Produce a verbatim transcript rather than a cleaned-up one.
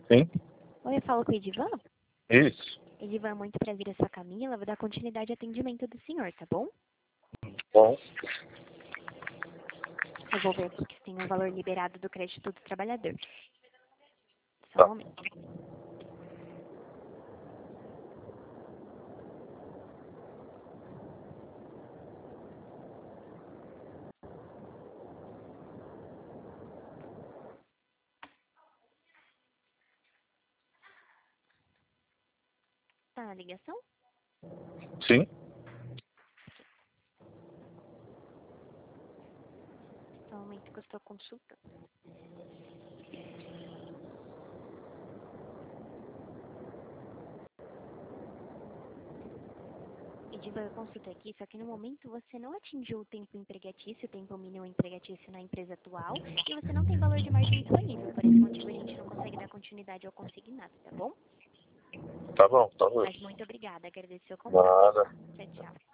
Sim, Oi, eu falo com o Edivan? isso. Edivan, muito prazer, eu sou a Camila, vou dar continuidade ao atendimento do senhor, tá bom? Bom, Eu vou ver aqui que tem um valor liberado do crédito do trabalhador. Só um tá. momento. Tá na ligação? Sim, Só um momento que eu estou consultando. Edivan, eu consultei aqui, só que no momento você não atingiu o tempo empregatício, o tempo mínimo empregatício na empresa atual, e você não tem valor de margem disponível. Por esse motivo a gente não consegue dar continuidade ao consignado, tá bom? tá bom, tá bom. Mas muito obrigada, agradeço o seu contato. Nada. Tchau, tchau.